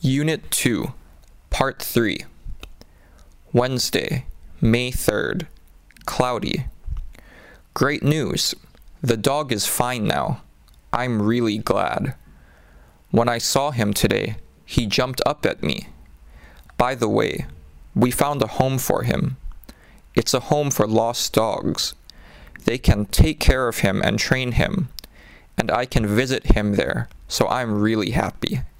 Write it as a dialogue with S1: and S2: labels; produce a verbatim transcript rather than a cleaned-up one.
S1: Unit two, Part three. Wednesday, May third. Cloudy. Great news! The dog is fine now. I'm really glad. When I saw him today, he jumped up at me. By the way, we found a home for him. It's a home for lost dogs. They can take care of him and train him, and I can visit him there, so I'm really happy.